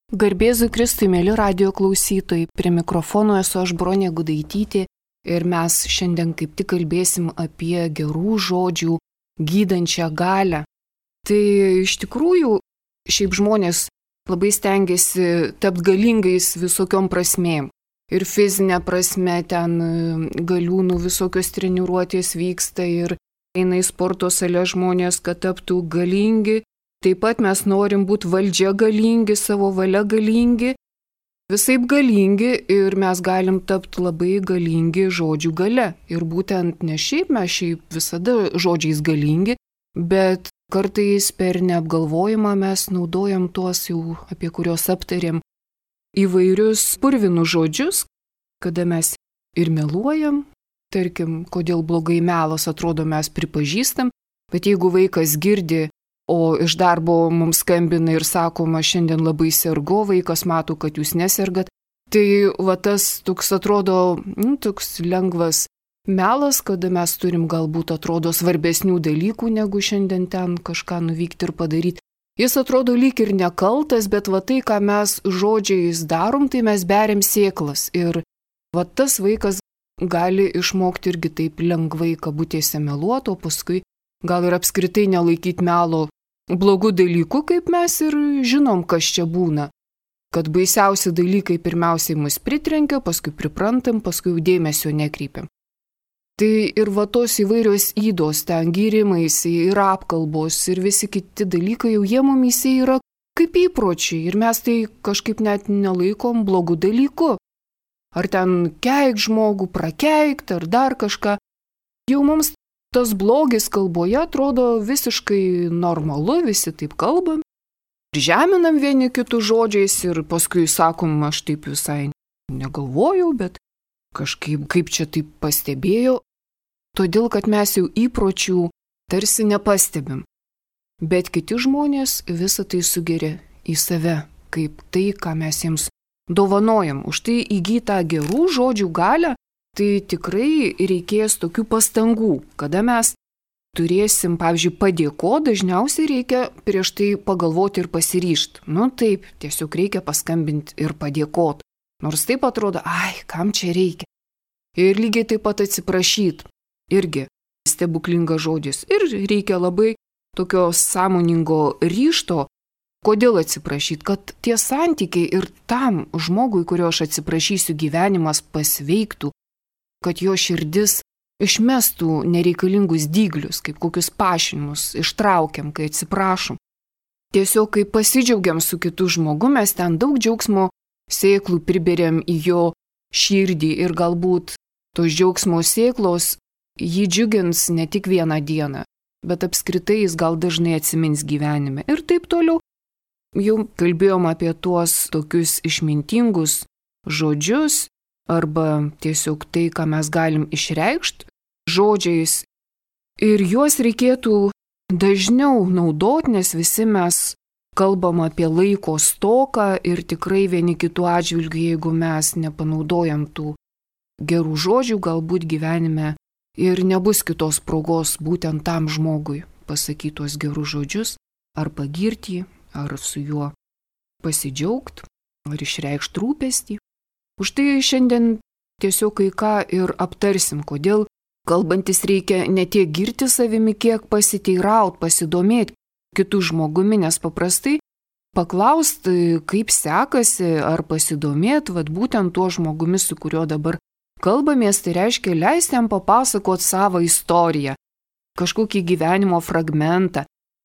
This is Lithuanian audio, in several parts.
Garbėzui Kristui, mėly radijo klausytojai, prie mikrofono esu aš Bronė Gudaitytė ir mes šiandien kaip tik kalbėsim apie gerų žodžių gydančią galią. Tai iš tikrųjų šiaip žmonės labai stengiasi tapti galingais visokiom prasmėm. Ir fizinė prasme ten galiūnų visokios treniruotės vyksta ir eina į sporto salę žmonės, kad taptų galingi. Taip pat mes norim būti valdžia galingi, savo valia galingi, visaip galingi ir mes galim tapti labai galingi žodžių gale. Ir būtent ne šiaip mes visada žodžiais galingi, bet kartais per neapgalvojimą mes naudojam tuos jau, apie kuriuos aptarėm, įvairius purvinus žodžius, kada mes ir meluojam, tarkim, kodėl blogai melas atrodo mes pripažįstam, bet jeigu vaikas girdi, o iš darbo mums skambina ir sakoma, šiandien labai sergu, vaikas mato, kad jūs nesergat. Tai va tas toks atrodo, toks lengvas melas, kada mes turim galbūt atrodo svarbesnių dalykų, negu šiandien ten kažką nuvykti ir padaryti. Jis atrodo lyg ir nekaltas, bet va tai, ką mes žodžiais darom, tai mes beriam sėklas. Ir va tas vaikas gali išmokti irgi taip lengvai kabutėse meluoti, o paskui gal ir apskritai nelaikyti melo blogų dalykų, kaip mes ir žinom, kas čia būna. Kad baisiausi dalykai pirmiausiai mus pritrenkia, paskui priprantam, paskui jau dėmesio nekreipiam. Tai ir va tos įvairios ydos, ten gyrimais, ir apkalbos, ir visi kiti dalykai, jau jie mumyse yra kaip įpročiai, ir mes tai kažkaip net nelaikom blogų dalykų. Ar ten keik žmogų, prakeikt, ar dar kažką. Jau mums tas blogis kalboje atrodo visiškai normalu, visi taip kalbam. Ir žeminam vieni kitų žodžiais ir paskui sakom, aš taip visai negalvojau, bet kažkaip kaip čia taip pastebėjau. Todėl, kad mes jau įpročių tarsi nepastebim. Bet kiti žmonės visą tai sugeria į save, kaip tai, ką mes jiems dovanojam. Už tai įgytą gerų žodžių galią, tai tikrai reikės tokių pastangų. Kada mes turėsim, pavyzdžiui, padėkoti, dažniausiai reikia prieš tai pagalvoti ir pasiryžti. Taip, tiesiog reikia paskambinti ir padėkoti. Nors taip atrodo, kam čia reikia. Ir lygiai taip pat atsiprašyti. Irgi stebuklingas žodis. Ir reikia labai tokio sąmoningo ryžto. Kodėl atsiprašyti? Kad tie santykiai ir tam žmogui, kurio aš atsiprašysiu, gyvenimas pasveiktų, kad jo širdis išmestų nereikalingus dyglius, kaip kokius pašinimus, ištraukiam, kai atsiprašom. Tiesiog, kai pasidžiaugiam su kitu žmogu, mes ten daug džiaugsmo sėklų priberiam į jo širdį ir galbūt tos džiaugsmo sėklos jį džiugins ne tik vieną dieną, bet apskritai jis gal dažnai atsimins gyvenime. Ir taip toliau. Jau kalbėjom apie tuos tokius išmintingus žodžius, arba tiesiog tai, ką mes galim išreikšti žodžiais. Ir juos reikėtų dažniau naudoti, nes visi mes kalbam apie laiko stoką ir tikrai vieni kitų atžvilgių, jeigu mes nepanaudojam tų gerų žodžių, galbūt gyvenime ir nebus kitos progos būtent tam žmogui pasakyti tuos gerus žodžius, ar pagirti jį, ar su juo pasidžiaugti, ar išreikšti rūpestį. Už tai šiandien tiesiog kai ką ir aptarsim, kodėl kalbantis reikia ne tiek girti savimi, kiek pasiteiraut, pasidomėti kitų žmogumi, nes paprastai paklausti, kaip sekasi, ar pasidomėti, būtent tuo žmogumi, su kuriuo dabar kalbamės, tai reiškia leisti jam papasakoti savo istoriją, kažkokį gyvenimo fragmentą.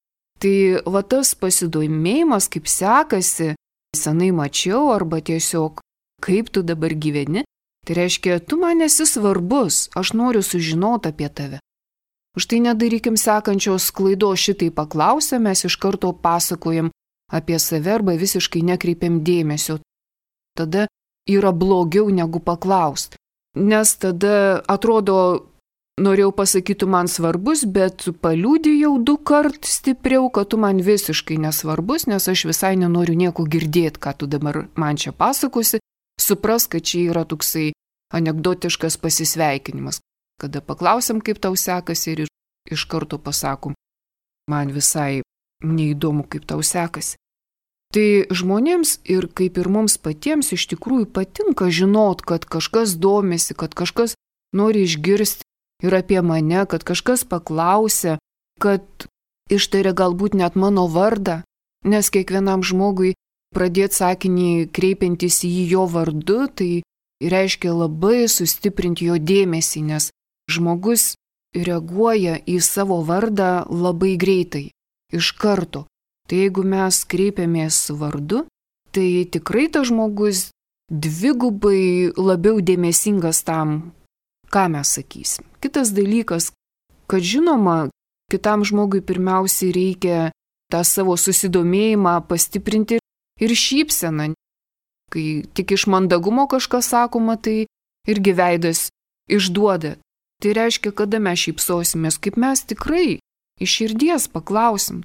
Tai tas pasidomėjimas, kaip sekasi, senai mačiau, arba tiesiog kaip tu dabar gyveni, tai reiškia, tu man esi svarbus, aš noriu sužinoti apie tave. Už tai nedarykim sekančios klaidos, šitai paklausę, mes iš karto pasakojam apie save arba visiškai nekreipiam dėmesio. Tada yra blogiau negu paklausti. Nes tada atrodo, norėjau pasakyti, tu man svarbus, bet paliudijau 2 kart stipriau, kad tu man visiškai nesvarbus, nes aš visai nenoriu nieko girdėti, ką tu dabar man čia pasakosi. Supras, kad čia yra toksai anekdotiškas pasisveikinimas, kada paklausiam, kaip tau sekasi ir iš karto pasakom, man visai neįdomu, kaip tau sekasi. Tai žmonėms ir kaip ir mums patiems iš tikrųjų patinka žinot, kad kažkas domisi, kad kažkas nori išgirsti ir apie mane, kad kažkas paklausia, kad ištaria galbūt net mano vardą, nes kiekvienam žmogui pradėti sakinį kreipiantis į jį jo vardu, tai reiškia labai sustiprinti jo dėmesį, nes žmogus reaguoja į savo vardą labai greitai, iš karto. Tai jeigu mes kreipiamės vardu, tai tikrai tas žmogus dvigubai labiau dėmesingas tam, ką mes sakysim. Kitas dalykas, kad žinoma, kitam žmogui pirmiausiai reikia tą savo susidomėjimą pastiprinti ir šypseną. Kai tik iš mandagumo kažkas sakoma, tai irgi veidas išduoda. Tai reiškia, kada mes šypsosimės, kaip mes tikrai iš širdies paklausim.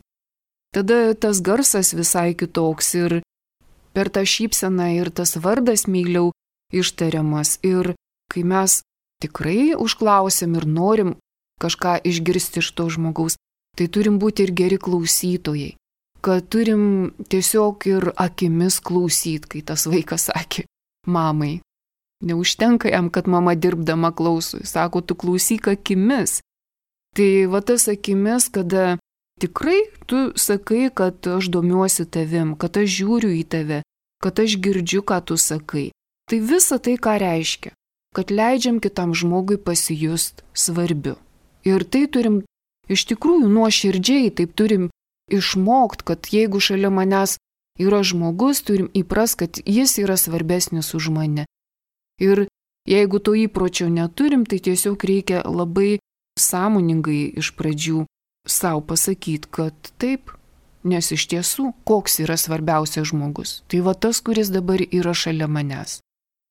Tada tas garsas visai kitoks ir per tą šypseną ir tas vardas meiliau ištariamas. Ir kai mes tikrai užklausim ir norim kažką išgirsti iš to žmogaus, tai turim būti ir geri klausytojai. Kad turim tiesiog ir akimis klausyti, kai tas vaikas sakė mamai. Neužtenka jam, kad mama dirbdama klauso, sako, tu klausyk akimis. Tai va tas akimis, kada tikrai tu sakai, kad aš domiuosi tavim, kad aš žiūriu į tave, kad aš girdžiu, ką tu sakai. Tai visa tai ką reiškia, kad leidžiam kitam žmogui pasijust svarbiu. Ir tai turim iš tikrųjų nuoširdžiai, taip turim išmokt, kad jeigu šalia manęs yra žmogus, turim įpras, kad jis yra svarbesnis už mane. Ir jeigu to įpročio neturim, tai tiesiog reikia labai sąmoningai iš pradžių savo pasakyti, kad taip, nes iš tiesų, koks yra svarbiausias žmogus. Tai va tas, kuris dabar yra šalia manęs.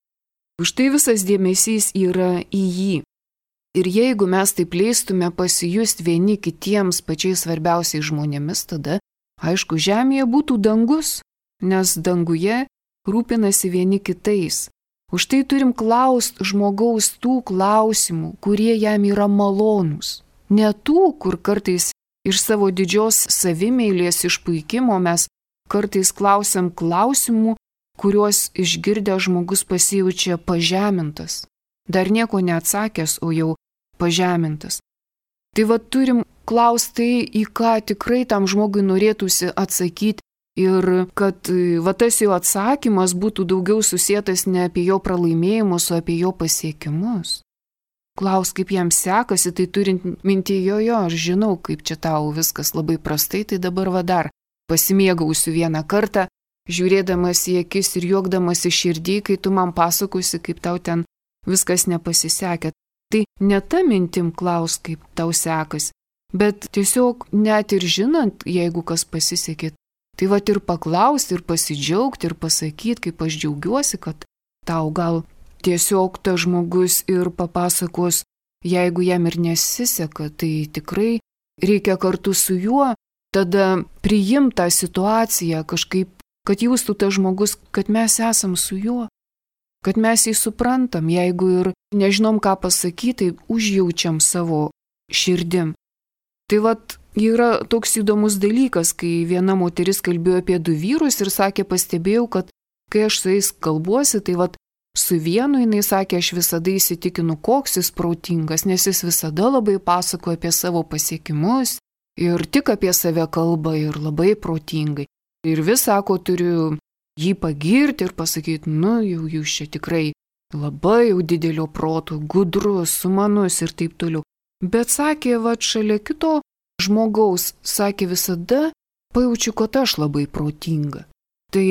Už tai visas dėmesys yra į jį. Ir jeigu mes taip leistume pasijusti vieni kitiems pačiais svarbiausiais žmonėmis, tada, aišku, žemėje būtų dangus, nes danguje rūpinasi vieni kitais. Už tai turim klausti žmogaus tų klausimų, kurie jam yra malonūs. Ne tų, kur kartais iš savo didžios savimeilės išpuikimo mes kartais klausiam klausimų, kuriuos išgirdę žmogus pasijaučia pažemintas. Dar nieko neatsakęs, o jau pažemintas. Tai va turim klausti, į ką tikrai tam žmogui norėtųsi atsakyti ir kad va tas jo atsakymas būtų daugiau susietas ne apie jo pralaimėjimus, o apie jo pasiekimus. Klaus, kaip jam sekasi, tai turint mintyje, jo, aš žinau, kaip čia tau viskas labai prastai, tai dabar va dar pasimėgausiu vieną kartą, žiūrėdamas į akis ir juokdamas į širdį, kai tu man pasakosi, kaip tau ten viskas nepasisekė. Tai ne ta mintim klaus, kaip tau sekasi, bet tiesiog net ir žinant, jeigu kas pasisekė, tai va ir paklausti, ir pasidžiaugti, ir pasakyti, kaip aš džiaugiuosi, kad tau gal tiesiog tas žmogus ir papasakos, jeigu jam ir nesiseka, tai tikrai reikia kartu su juo tada priimti tą situaciją kažkaip, kad jaustų tas žmogus, kad mes esam su juo. Kad mes jį suprantam, jeigu ir nežinom, ką pasakyti, tai užjaučiam savo širdim. Tai vat yra toks įdomus dalykas, kai viena moteris kalbėjo apie du vyrus ir sakė, pastebėjau, kad kai aš su jais kalbuosi, tai vat su vienu jinai sakė, aš visada įsitikinu, koks jis protingas, nes jis visada labai pasakoja apie savo pasiekimus ir tik apie save kalba ir labai protingai. Ir vis sako, turiu jį pagirti ir pasakyti, nu jau jūs čia tikrai labai jau didelio proto, gudrus, sumanus ir taip toliau. Bet sakė, va šalia kito žmogaus, sakė, visada pajaučiu, kad aš labai protinga. Tai,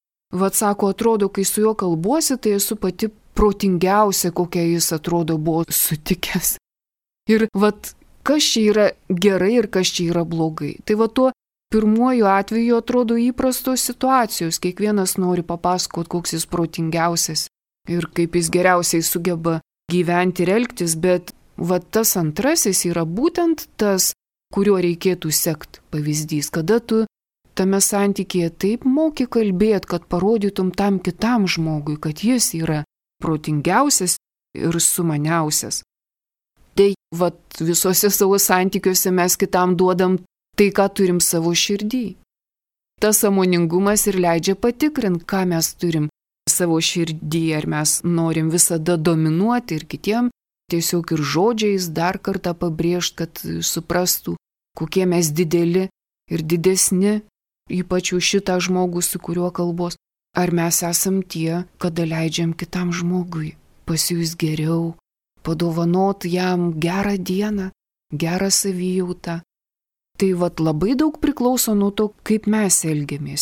va sako, atrodo, kai su juo kalbuosi, tai esu pati protingiausia, kokia jis atrodo buvo sutikęs. Ir va, kas čia yra gerai ir kas čia yra blogai. Tai va tuo pirmuoju atveju atrodo įprastos situacijos, kiekvienas nori papasakoti, koks jis protingiausias ir kaip jis geriausiai sugeba gyventi ir elgtis, bet va tas antrasis yra būtent tas, kuriuo reikėtų sekti pavyzdys, kada tu tame santykėje taip moki kalbėti, kad parodytum tam kitam žmogui, kad jis yra protingiausias ir sumaniausias. Tai va visose savo santykiuose mes kitam duodam tai, ką turim savo širdį. tas sąmoningumas ir leidžia patikrinti, ką mes turim savo širdį, ar mes norim visada dominuoti ir kitiem, tiesiog ir žodžiais dar kartą pabrėžti, kad suprastų, kokie mes dideli ir didesni, ypač už šitą žmogų, su kuriuo kalbos. Ar mes esam tie, kada leidžiam kitam žmogui pasijus geriau, padovanot jam gerą dieną, gerą savijautą. Tai labai daug priklauso nuo to, kaip mes elgiamės.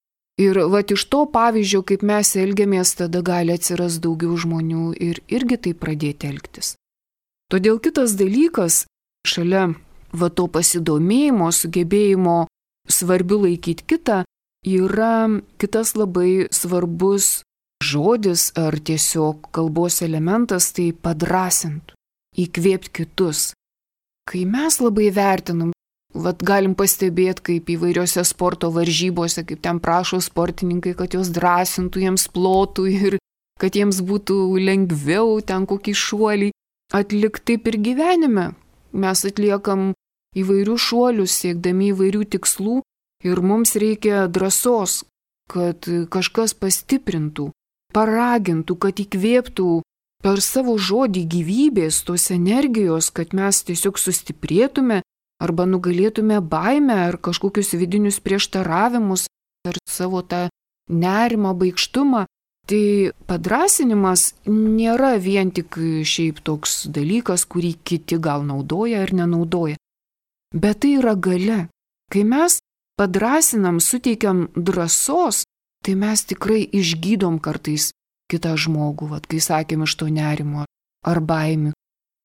Ir iš to pavyzdžio, kaip mes elgiamės, tada gali atsiras daugiau žmonių ir irgi taip pradėti elgtis. Todėl kitas dalykas, šalia to pasidomėjimo, sugebėjimo svarbiu laikyti kitą, yra kitas labai svarbus žodis ar tiesiog kalbos elementas, tai padrasint, įkvėpti kitus. Kai mes labai vertinam, galim pastebėti, kaip įvairiose sporto varžybose, kaip ten prašo sportininkai, kad jos drąsintų, jiems plotų ir kad jiems būtų lengviau ten kokį šuolį atlikti. Taip ir gyvenime. Mes atliekam įvairių šuolius, siekdami įvairių tikslų ir mums reikia drąsos, kad kažkas pastiprintų, paragintų, kad įkvėptų per savo žodį gyvybės, tos energijos, kad mes tiesiog sustiprėtume arba nugalėtume baimę ar kažkokius vidinius prieštaravimus ar savo tą nerimą, baikštumą. Tai padrasinimas nėra vien tik šiaip toks dalykas, kurį kiti gal naudoja ar nenaudoja. Bet tai yra galia. Kai mes padrasinam, suteikiam drąsos, tai mes tikrai išgydom kartais kitą žmogų, kai sakėm iš to nerimo ar baimių.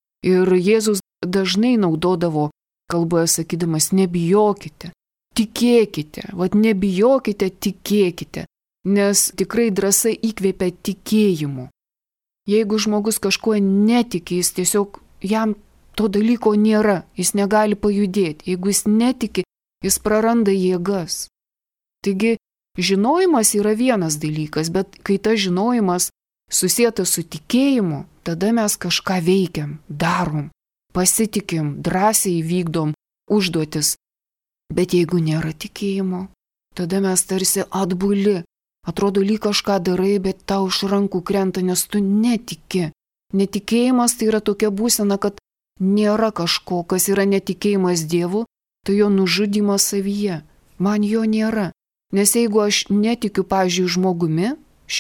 Ir Jėzus dažnai naudodavo kalboje sakydamas, nebijokite, tikėkite, nebijokite, tikėkite, nes tikrai drąsa įkvėpia tikėjimu. Jeigu žmogus kažkuo netiki, jis tiesiog, jam to dalyko nėra, jis negali pajudėti. Jeigu jis netiki, jis praranda jėgas. Taigi, žinojimas yra vienas dalykas, bet kai tas žinojimas susietas su tikėjimu, tada mes kažką veikiam, darom. Pasitikim, drąsiai vykdom užduotis. Bet jeigu nėra tikėjimo, tada mes tarsi atbuli. Atrodo, lyg kažką darai, bet tau iš rankų krenta, nes tu netiki. Netikėjimas tai yra tokia būsena, kad nėra kažko, kas yra netikėjimas Dievu, tai jo nužudymas savyje. Man jo nėra. Nes jeigu aš netikiu, pavyzdžiui, žmogumi,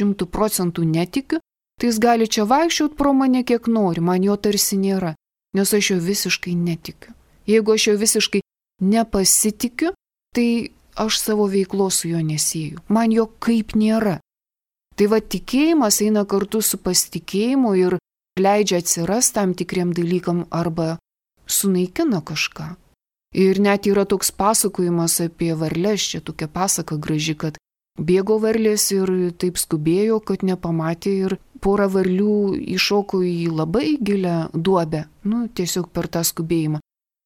100% netikiu, tai jis gali čia vaikščioti pro mane kiek nori, man jo tarsi nėra. Nes aš jo visiškai netikiu. Jeigu aš jo visiškai nepasitikiu, tai aš savo veiklos su juo nesieju. Man jo kaip nėra. Tai tikėjimas eina kartu su pasitikėjimu ir leidžia atsirasti tam tikriem dalykam arba sunaikina kažką. Ir net yra toks pasakojimas apie varles, čia tokia pasaka graži, kad bėgo varlės ir taip skubėjo, kad nepamatė ir pora varlių iššoko į labai gilią duobę, tiesiog per tą skubėjimą.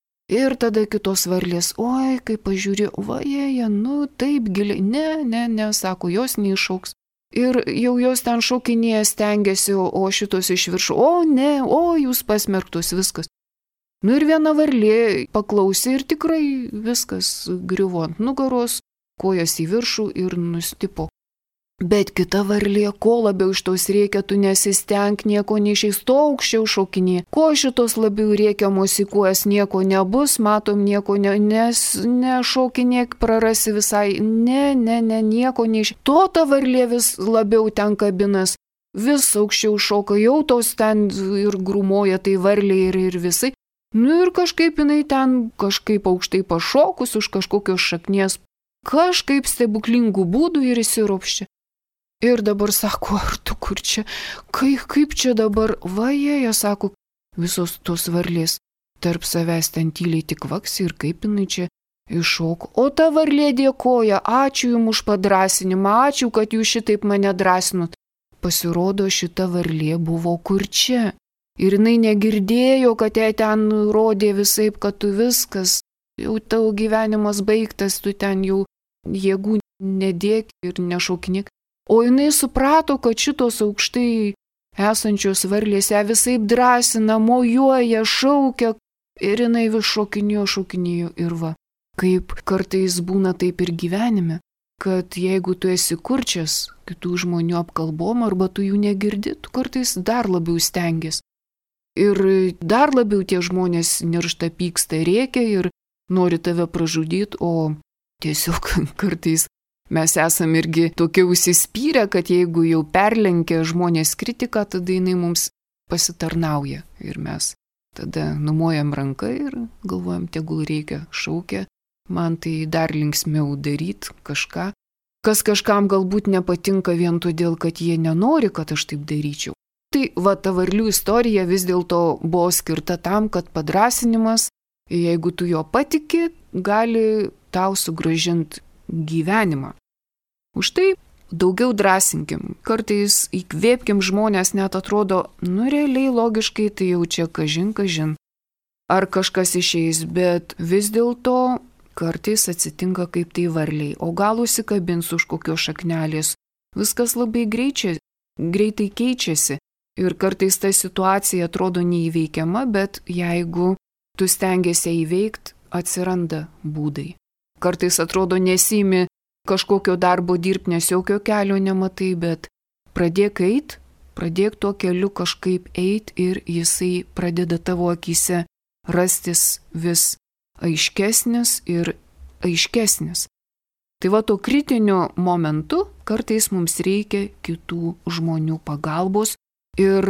Ir tada kitos varlės, oi, kai pažiūrė, vajeja, taip giliai, ne, sako, jos neiššoks. Ir jau jos ten šokinėje stengiasi, o šitos iš viršų, jūs pasmerktus, viskas. Ir viena varlė paklausė ir tikrai viskas griuvo ant nugaros, kojas į viršų ir nustipo. Bet kita varlė, ko labiau iš tos rėkia, tu nesistenk, nieko neišeis, to aukščiau šokinė. Ko šitos labiau rėkiamos į kojas, nieko nebus, matom, nieko nešokinėk, prarasi visai, ne, nieko neišeis. To ta varlė vis labiau ten kabinas, vis aukščiau šoka, jau tos ten ir grūmoja tai varlė ir visai. Ir kažkaip jinai ten kažkaip aukštai pašokus už kažkokios šaknies, kažkaip stebuklingų būdų ir įsiropščia. Ir dabar sako, ar tu kur čia, kaip čia dabar, vajeja, sako, visos tos varlės tarp savęs ten tyliai tik vaksi ir kaip jinai čia iššoko. O ta varlė dėkoja, ačiū jums už padrasinimą, ačiū, kad jūs šitaip mane drąsinot. Pasirodo, šita varlė buvo kurčia. Ir jinai negirdėjo, kad jai ten rodė visaip, kad tu viskas, jau tavo gyvenimas baigtas, tu ten jau jėgų nedėk ir nešokinėk. O jinai suprato, kad šitos aukštai esančios varlės ją visaip drąsina, mojuoja, šaukia ir jinai vis šokinėjo ir va. Kaip kartais būna taip ir gyvenime. kad jeigu tu esi kurčias kitų žmonių apkalbom arba tu jų negirdi, tu kartais dar labiau stengies. Ir dar labiau tie žmonės niršta, pyksta, rėkia ir nori tave pražudyti, o tiesiog kartais mes esam irgi tokie užsispyrę, kad jeigu jau perlenkia žmonės kritiką, tada jinai mums pasitarnauja. Ir mes tada numojam ranką ir galvojam, tegul reikia, šaukia. Man tai dar linksmiau daryti kažką, kas kažkam galbūt nepatinka vien todėl, kad jie nenori, kad aš taip daryčiau. Tai ta varlių istorija vis dėlto buvo skirta tam, kad padrąsinimas, jeigu tu jo patiki, gali tau sugrąžinti gyvenimą. Už tai daugiau drąsinkim, kartais įkvėpkim žmonės, net atrodo, realiai logiškai tai jau čia kažin, ar kažkas išeis, bet vis dėlto kartais atsitinka kaip tai varliai, o gal užsikabins už kokios šaknelės. Viskas labai greitai keičiasi ir kartais ta situacija atrodo neįveikiama, bet jeigu tu stengiasi įveikti, atsiranda būdai. Kartais atrodo nesimi kažkokio darbo dirbti, nes jokio kelio nematai, bet pradėk tuo keliu kažkaip eiti ir jisai pradeda tavo akyse rastis vis aiškesnis ir aiškesnis. Tai to kritiniu momentu kartais mums reikia kitų žmonių pagalbos ir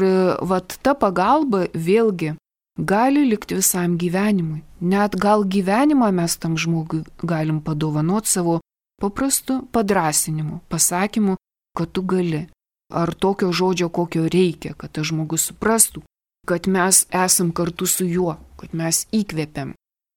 ta pagalba vėlgi gali likti visam gyvenimui. Net gal gyvenimą mes tam žmogui galim padovanoti savo paprastu padrąsinimu, pasakymu, kad tu gali. Ar tokio žodžio, kokio reikia, kad tas žmogus suprastų, kad mes esam kartu su juo, kad mes įkvepiam.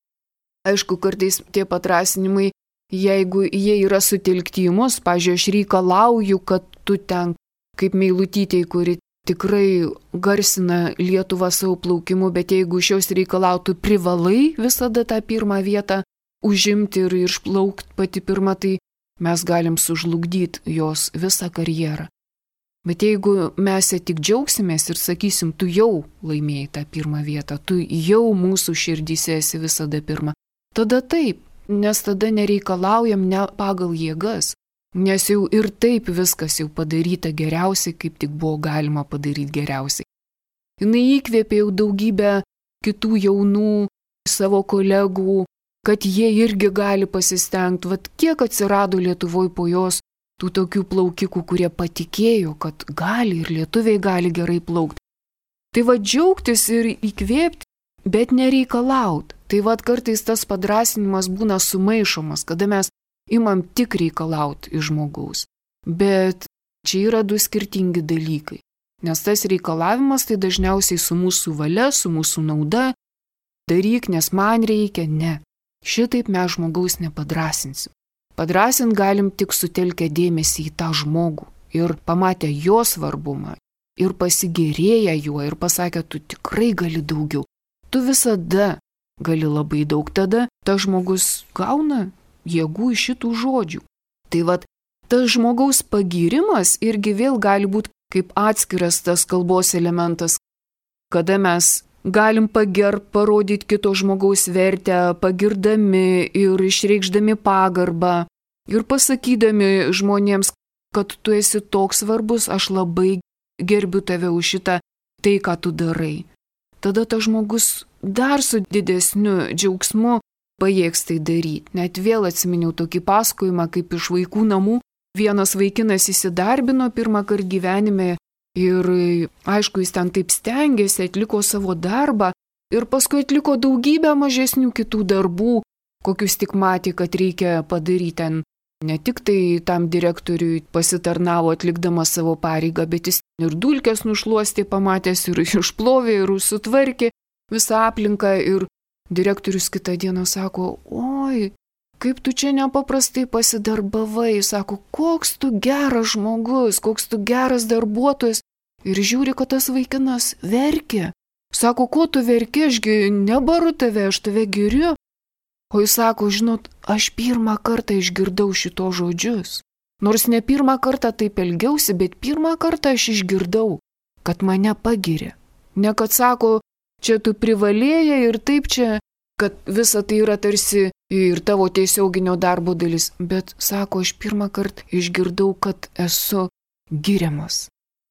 Aišku, kartais tie padrąsinimai, jeigu jie yra sutelkti į mus, pavyzdžiui, aš reikalauju, kad tu ten, kaip Meilutytei, kuri tikrai garsina Lietuvą savo plaukimu, bet jeigu iš jos reikalautų privalai visada tą pirmą vietą užimti ir išplaukti pati pirma, tai mes galim sužlugdyti jos visą karjerą. Bet jeigu mes tik džiaugsimės ir sakysim, tu jau laimėjai tą pirmą vietą, tu jau mūsų širdyse esi visada pirma, tada taip, nes tada nereikalaujam ne pagal jėgas, nes jau ir taip viskas jau padaryta geriausiai, kaip tik buvo galima padaryti geriausiai. Jinai įkvėpė jau daugybę kitų jaunų savo kolegų, kad jie irgi gali pasistengti. Kiek atsirado Lietuvoje po jos tų tokių plaukikų, kurie patikėjo, kad gali ir lietuviai gali gerai plaukti. Tai džiaugtis ir įkvėpti, bet nereikalaut. Tai kartais tas padrąsinimas būna sumaišomas, kada mes imam tik reikalauti iš žmogaus. Bet čia yra du skirtingi dalykai. Nes tas reikalavimas tai dažniausiai su mūsų valia, su mūsų nauda. Daryk, nes man reikia, ne. Šitaip mes žmogaus nepadrąsinsim. Padrąsint galim tik sutelkę dėmesį į tą žmogų ir pamatę jo svarbumą ir pasigėrėję juo ir pasakę, tu tikrai gali daugiau. Tu visada gali labai daug, tada tas žmogus gauna jėgų iš šitų žodžių. Tai tas žmogaus pagyrimas irgi vėl gali būti kaip atskiras tas kalbos elementas, kada mes galim parodyti kito žmogaus vertę, pagirdami ir išreikšdami pagarbą ir pasakydami žmonėms, kad tu esi toks svarbus, aš labai gerbiu tave už šitą tai, ką tu darai. Tada tas žmogus dar su didesniu džiaugsmu pajėgs tai daryti. Net vėl atsiminiau tokį pasakojimą, kaip iš vaikų namų vienas vaikinas įsidarbino pirmą kartą gyvenime ir aišku, jis ten taip stengėsi, atliko savo darbą ir paskui atliko daugybę mažesnių kitų darbų, kokius tik matė, kad reikia padaryti ten. Ne tik tai tam direktoriui pasitarnavo atlikdamas savo pareigą, bet jis ir dulkes nušluostė pamatęs ir išplovė ir sutvarkė visą aplinką ir direktorius kitą dieną sako, oi, kaip tu čia nepaprastai pasidarbavai, sako, koks tu geras žmogus, koks tu geras darbuotojas ir žiūri, kad tas vaikinas verkia. Sako, ko tu verki, ašgi nebaru tave, aš tave giriu. O jis sako, žinot, aš pirmą kartą išgirdau šito žodžius. Nors ne pirmą kartą taip elgiausi, bet pirmą kartą aš išgirdau, kad mane pagiria. Ne kad sako, čia tu privalėjai ir taip čia, kad visa tai yra tarsi ir tavo tiesioginio darbo dalis, bet sako, aš pirmą kartą išgirdau, kad esu giriamas.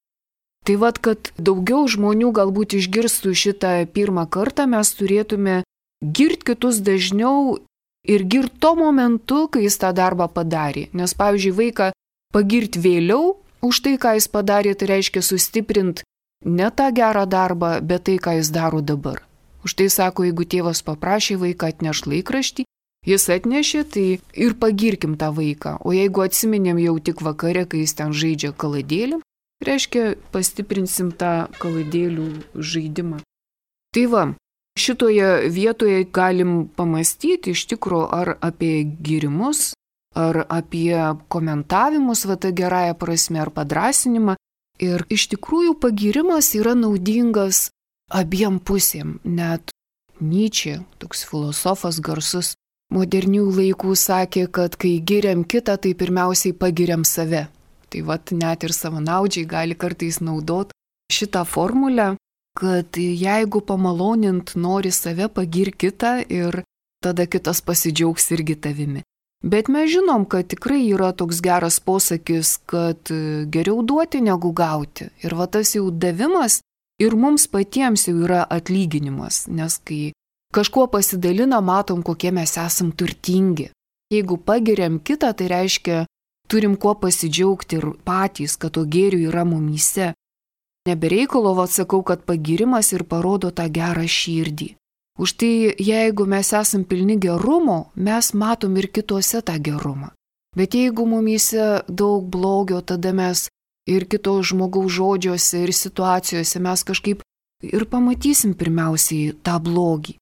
Tai vad, kad daugiau žmonių galbūt išgirstų šitą pirmą kartą, mes turėtume girti kitus dažniau ir girti tuo momentu, kai jis tą darbą padarė. Nes, pavyzdžiui, vaiką pagirti vėliau už tai, ką jis padarė, tai reiškia sustiprinti ne tą gerą darbą, bet tai, ką jis daro dabar. Už tai sako, jeigu tėvas paprašė vaiką atnešti laikraštį, jis atnešė, tai ir pagirkim tą vaiką. O jeigu atsiminėm jau tik vakare, kai jis ten žaidžia kaladėlį, reiškia pastiprinsim tą kaladėlių žaidimą. Tai va, šitoje vietoje galim pamastyti iš tikro ar apie girimus, ar apie komentavimus, va tą gerąją prasme, ar padrąsinimą. Ir iš tikrųjų pagirimas yra naudingas abiem pusėm. Net Nyčė, toks filosofas garsus, modernių laikų sakė, kad kai giriam kitą, tai pirmiausiai pagiriam save. Tai vat net ir savanaudžiai gali kartais naudot šitą formulę, kad jeigu pamalonint nori save, pagir kitą ir tada kitas pasidžiaugs irgi tavimi. Bet mes žinom, kad tikrai yra toks geras posakis, kad geriau duoti negu gauti. Ir va tas jau davimas ir mums patiems jau yra atlyginimas, nes kai kažkuo pasidalina, matom, kokie mes esam turtingi. Jeigu pagiriam kitą, tai reiškia, turim kuo pasidžiaugti ir patys, kad to gėrių yra mumyse. Nebereikalo atsakau, kad pagirimas ir parodo tą gerą širdį. Už tai, jeigu mes esam pilni gerumo, mes matom ir kituose tą gerumą. Bet jeigu mumyse daug blogio, tada mes ir kito žmogaus žodžiuose ir situacijose mes kažkaip ir pamatysim pirmiausiai tą blogį.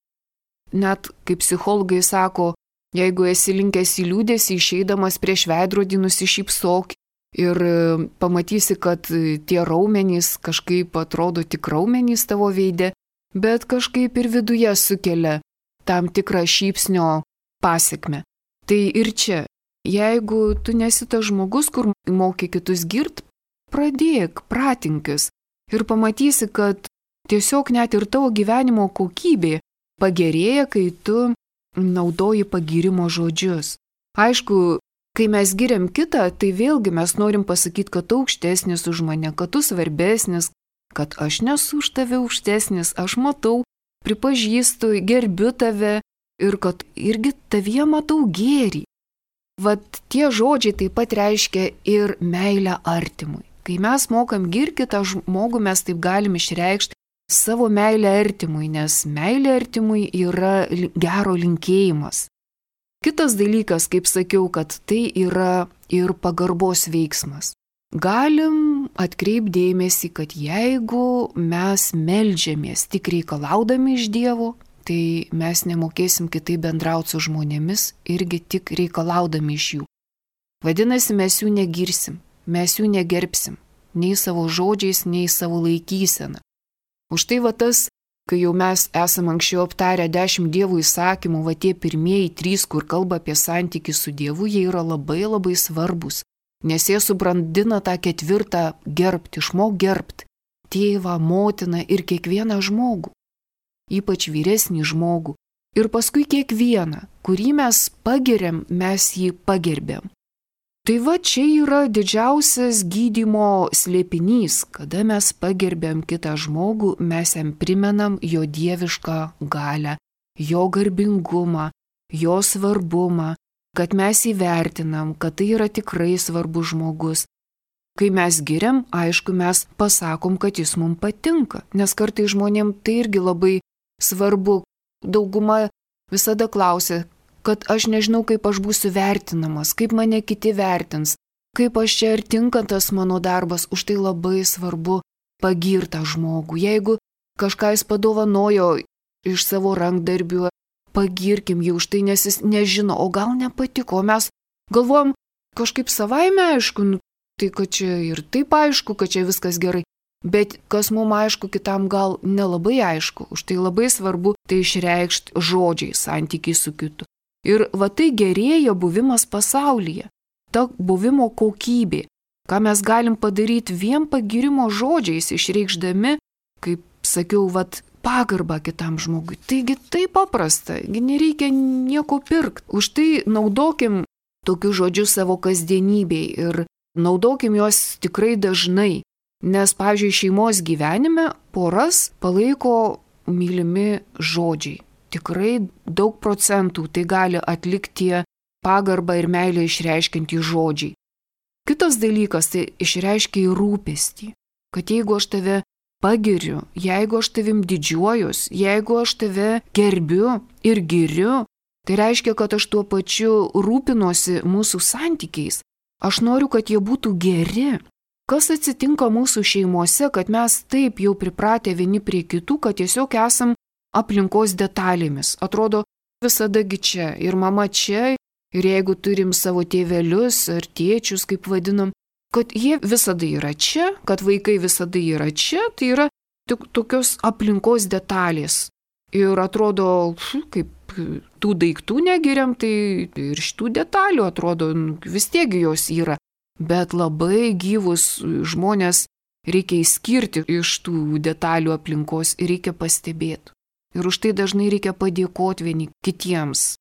Net kaip psichologai sako, jeigu esi linkęs į liūdesį, išeidamas prieš veidrodį nusišypsok ir pamatysi, kad tie raumenys kažkaip atrodo tik raumenys tavo veide, bet kažkaip ir viduje sukelia tam tikrą šypsnio pasekmę. Tai ir čia, jeigu tu nesi tas žmogus, kur moki kitus girt, pradėk, pratinkis ir pamatysi, kad tiesiog net ir tavo gyvenimo kokybė pagerėja, kai tu naudoji pagirimo žodžius. Aišku, kai mes giriam kitą, tai vėlgi mes norim pasakyti, kad tu aukštesnis už mane, kad tu svarbesnis, kad aš nesu už tave aukštesnis, aš matau, pripažįstu, gerbiu tave ir kad irgi tavyje matau gėrį. Vat tie žodžiai taip pat reiškia ir meilę artimui. Kai mes mokam girti kitą žmogų, mes taip galim išreikšti savo meilę artimui, nes meilė artimui yra gero linkėjimas. Kitas dalykas, kaip sakiau, kad tai yra ir pagarbos veiksmas. Galim atkreipdėmėsi, kad jeigu mes meldžiamės tik reikalaudami iš Dievo, tai mes nemokėsim kitaip bendrauti su žmonėmis irgi tik reikalaudami iš jų. Vadinasi, mes jų negirsim, mes jų negerbsim, nei savo žodžiais, nei savo laikyseną. Už tai va tas, kai jau mes esam anksčiau aptarę 10 Dievo įsakymų, va tie pirmieji 3, kur kalba apie santykį su Dievu, jie yra labai labai svarbus. Nes jie subrandina tą 4 gerbti, išmok gerbti tėvą, motiną ir kiekvieną žmogų, ypač vyresnį žmogų. Ir paskui kiekvieną, kurį mes pagiriam, mes jį pagerbėm. Tai va čia yra didžiausias gydymo slėpinys, kada mes pagerbėm kitą žmogų, mes jam primenam jo dievišką galią, jo garbingumą, jo svarbumą, kad mes įvertinam, kad tai yra tikrai svarbus žmogus. Kai mes giriam, aišku, mes pasakom, kad jis mums patinka, nes kartai žmonėm tai irgi labai svarbu. Dauguma visada klausia, kad aš nežinau, kaip aš būsiu vertinamas, kaip mane kiti vertins, kaip aš čia ar tinka tas mano darbas, už tai labai svarbu pagirtą žmogų. Jeigu kažką jis padovanojo iš savo rankdarbių, pagirkim jį už tai, nes jis nežino, o gal nepatiko, o mes galvojam kažkaip savaime aišku, tai kad čia ir taip aišku, kad čia viskas gerai, bet kas mums aišku, kitam gal nelabai aišku, už tai labai svarbu tai išreikšti žodžiai santykiai su kitu. Ir va tai gerėja buvimas pasaulyje, ta buvimo kokybė, ką mes galim padaryti vien pagirimo žodžiais išreikšdami, kaip sakiau, vat pagarbą kitam žmogui. Taigi tai paprasta, nereikia nieko pirkti. Už tai naudokim tokius žodžius savo kasdienybėj ir naudokim juos tikrai dažnai. Nes, pavyzdžiui, šeimos gyvenime poras palaiko mylimi žodžiai. Tikrai daug procentų tai gali atlikti pagarbą ir meilę išreiškiantys žodžiai. Kitas dalykas tai išreiškia į rūpestį, kad jeigu aš tave pagiriu, jeigu aš tavim didžiuojus, jeigu aš tave gerbiu ir giriu, tai reiškia, kad aš tuo pačiu rūpinuosi mūsų santykiais. Aš noriu, kad jie būtų geri. Kas atsitinka mūsų šeimose, kad mes taip jau pripratę vieni prie kitų, kad tiesiog esam aplinkos detalėmis. Atrodo, visadagi čia ir mama čia, ir jeigu turim savo tėvelius ar tėčius, kaip vadinam, kad jie visada yra čia, kad vaikai visada yra čia, tai yra tik tokios aplinkos detalės. Ir atrodo, kaip tų daiktų negiriam, tai ir šitų detalių atrodo, vis tiek jos yra. Bet labai gyvus žmonės reikia išskirti iš tų detalių aplinkos ir reikia pastebėti. Ir už tai dažnai reikia padėkoti vieni kitiems.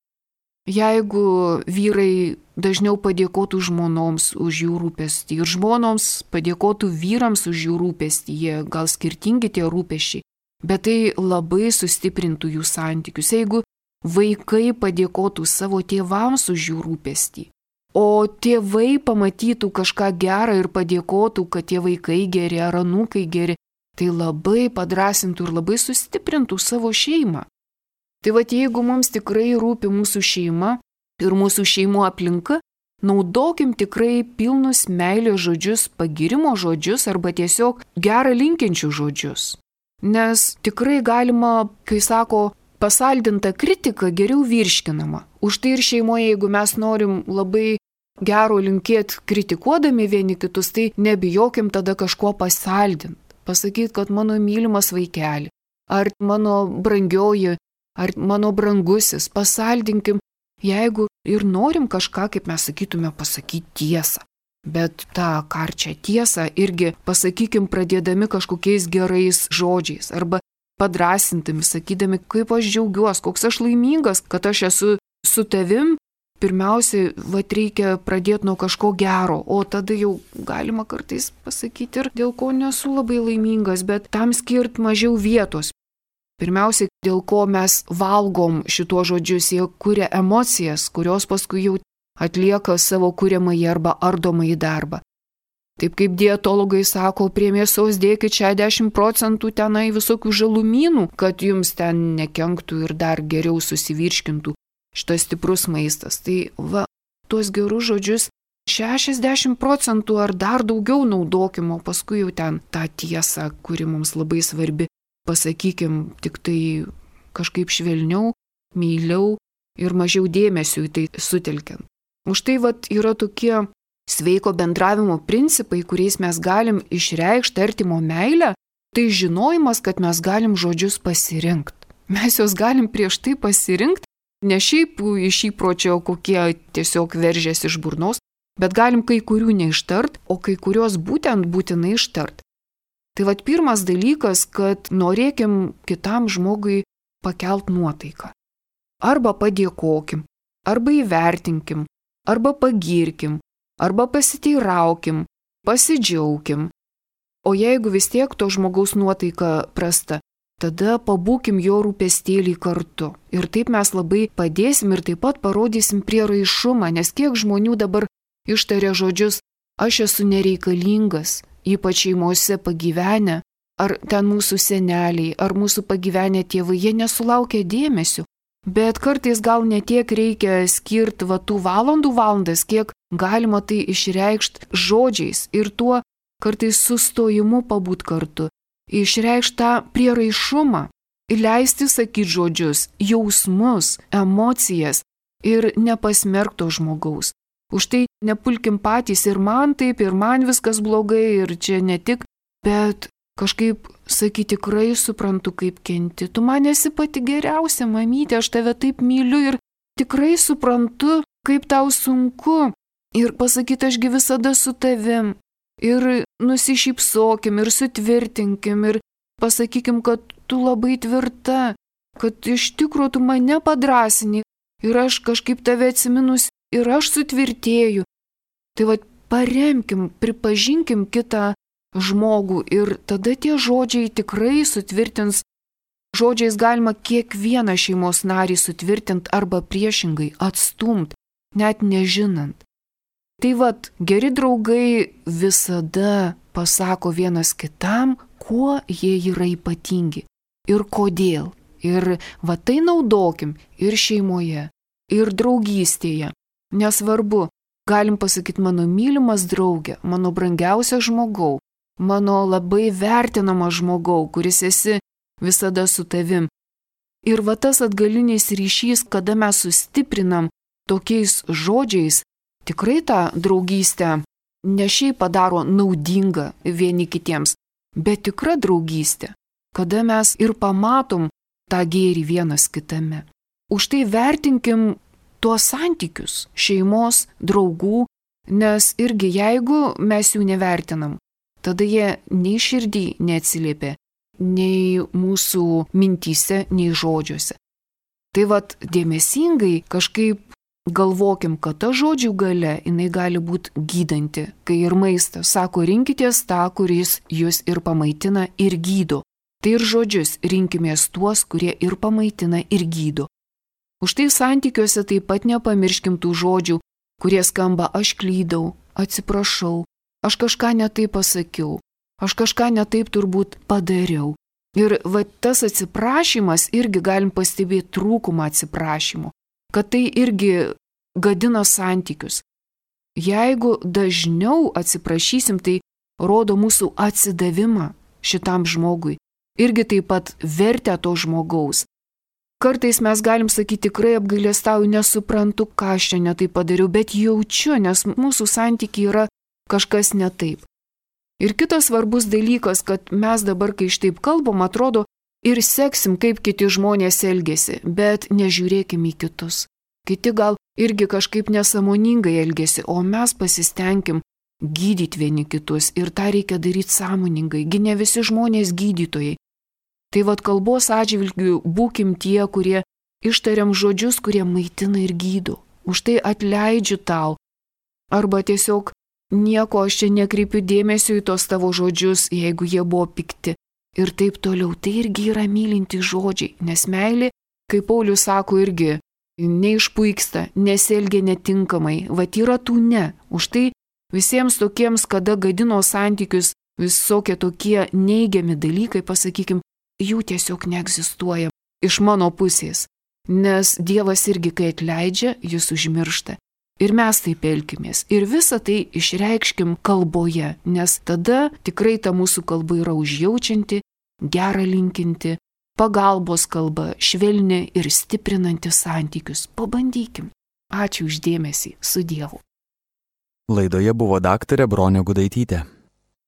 Jeigu vyrai dažniau padėkotų žmonoms už jų rūpestį ir žmonoms padėkotų vyrams už jų rūpestį, jie gal skirtingi tie rūpesčiai, bet tai labai sustiprintų jų santykius. Jeigu vaikai padėkotų savo tėvams už jų rūpestį, o tėvai pamatytų kažką gerą ir padėkotų, kad tie vaikai geri ar anūkai geri, tai labai padrasintų ir labai sustiprintų savo šeimą. Tai vat jeigu mums tikrai rūpi mūsų šeima ir mūsų šeimų aplinka, naudokim tikrai pilnus meilės žodžius, pagirimo žodžius arba tiesiog gerą linkinčių žodžius. Nes tikrai galima, kai sako, pasaldinta kritika geriau virškinama. Už tai ir šeimoje, jeigu mes norim labai gero linkėti kritikuodami vieni kitus, tai nebijokim tada kažko pasaldinti. Pasakyti, kad mano mylimas vaikeli, ar mano brangioji, ar mano brangusis, pasaldinkim, jeigu ir norim kažką, kaip mes sakytume, pasakyti tiesą. Bet tą karčią tiesą irgi pasakykim pradėdami kažkokiais gerais žodžiais arba padrasintami, sakydami, kaip aš džiaugiuosi, koks aš laimingas, kad aš esu su tavim. Pirmiausia, reikia pradėti nuo kažko gero, o tada jau galima kartais pasakyti ir dėl ko nesu labai laimingas, bet tam skirt mažiau vietos. Pirmiausia, dėl ko mes valgom šituo žodžius, jie kuria emocijas, kurios paskui jau atlieka savo kuriamąjį arba ardomąjį darbą. Taip kaip dietologai sako, prie mėsos dėkit 60% tenai visokių žalumynų, kad jums ten nekenktų ir dar geriau susivirškintų šitas stiprus maistas. Tai tuos gerus žodžius 60% ar dar daugiau naudokim, o paskui jau ten tą tiesą, kuri mums labai svarbi, pasakykim tik tai kažkaip švelniau, meiliau ir mažiau dėmesio į tai sutelkiant. Už tai yra tokie sveiko bendravimo principai, kuriais mes galim išreikšti artimo meilę, tai žinojimas, kad mes galim žodžius pasirinkti. Mes juos galim prieš tai pasirinkti, ne šiaip iš įpročio, kokie tiesiog veržiasi iš burnos, bet galim kai kurių neištart, o kai kurios būtinai ištart. Tai pirmas dalykas, kad norėkim kitam žmogui pakelt nuotaiką. Arba padėkokim, arba įvertinkim, arba pagirkim, arba pasiteiraukim, pasidžiaugkim. O jeigu vis tiek to žmogaus nuotaika prasta, tada pabūkim jo rūpestėlį kartu. Ir taip mes labai padėsim ir taip pat parodysim prieraišumą, nes kiek žmonių dabar ištaria žodžius, aš esu nereikalingas, ypač šeimose pagyvenę, ar ten mūsų seneliai, ar mūsų pagyvenę tėvai, jie nesulaukia dėmesio. Bet kartais gal netiek reikia skirti tų valandas, kiek galima tai išreikšti žodžiais ir tuo kartais sustojimu pabūt kartu. Išreikšti tą prieraišumą, leisti sakyti žodžius, jausmus, emocijas ir nepasmerkto žmogaus. Už tai nepulkim patys ir man taip, ir man viskas blogai, ir čia ne tik, bet kažkaip sakyti, tikrai suprantu, kaip kenti. Tu man esi pati geriausia, mamytė, aš tave taip myliu ir tikrai suprantu, kaip tau sunku. Ir pasakyti, ašgi visada su tavim. Ir nusišypsokim, ir sutvirtinkim, ir pasakykim, kad tu labai tvirta, kad iš tikrųjų tu mane padrasini ir aš kažkaip tave atsiminus ir aš sutvirtėju. Tai vat paremkim, pripažinkim kitą žmogų ir tada tie žodžiai tikrai sutvirtins. Žodžiais galima kiekvieną šeimos narį sutvirtinti arba priešingai atstumti, net nežinant. Tai vat, geri draugai visada pasako vienas kitam, kuo jie yra ypatingi ir kodėl. Ir va tai naudokim ir šeimoje, ir draugystėje. Nesvarbu, galim pasakyti mano mylimas draugė, mano brangiausias žmogau, mano labai vertinamas žmogau, kuris esi visada su tavim. Ir va tas atgalinis ryšys, kada mes sustiprinam tokiais žodžiais, tikrai tą draugystę ne šiaip padaro naudingą vieni kitiems, bet tikra draugystė, kada mes ir pamatom tą gėrį vienas kitame. Už tai vertinkim tuos santykius šeimos, draugų, nes irgi jeigu mes jų nevertinam, tada jie nei širdį neatsiliepia, nei mūsų mintyse, nei žodžiuose. Tai vat dėmesingai kažkaip galvokim, kad ta žodžių galia, jinai gali būti gydanti, kai ir maistas sako, rinkitės tą, kuris jūs ir pamaitina ir gydo. Tai ir žodžius rinkimės tuos, kurie ir pamaitina ir gydo. Už tai santykiuose taip pat nepamirškim tų žodžių, kurie skamba aš klydau, atsiprašau, aš kažką netaip pasakiau, aš kažką netaip turbūt padariau. Ir va tas atsiprašymas irgi galim pastebėti trūkumą atsiprašymo, kad tai irgi gadina santykius. Jeigu dažniau atsiprašysim, tai rodo mūsų atsidavimą šitam žmogui, irgi taip pat vertę to žmogaus. Kartais mes galim sakyti, tikrai apgailestauju, nesuprantu, ką aš čia netaip padariau, bet jaučiu, nes mūsų santykiai yra kažkas netaip. Ir kitas svarbus dalykas, kad mes dabar, kai šitaip kalbam, atrodo, ir seksim, kaip kiti žmonės elgesi, bet nežiūrėkim į kitus. Kiti gal irgi kažkaip nesąmoningai elgesi, o mes pasistengim gydyti vieni kitus ir tą reikia daryti sąmoningai, gi ne visi žmonės gydytojai. Tai vat kalbos atžvilgiu būkim tie, kurie ištariam žodžius, kurie maitina ir gydo. Už tai atleidžiu tau. Arba tiesiog nieko aš čia nekreipiu dėmesio į tos tavo žodžius, jeigu jie buvo pikti. Ir taip toliau. Tai irgi yra mylinti žodžiai, nes meilė, kaip Paulius sako, irgi neišpuiksta, nesielgia netinkamai. Vat yra tų ne. Už tai visiems tokiems, kada gadino santykius, visokie tokie neigiami dalykai, pasakykim, jų tiesiog neegzistuoja iš mano pusės, nes Dievas irgi, kai atleidžia, jis užmiršta. Ir mes taip elkimės. Ir visą tai išreikškim kalboje, nes tada tikrai ta mūsų kalba yra užjaučianti, gera linkinti, pagalbos kalba, švelni ir stiprinanti santykius. Pabandykim. Ačiū už dėmesį. Su Dievu. Laidoje buvo daktarė Bronė Gudaitytė.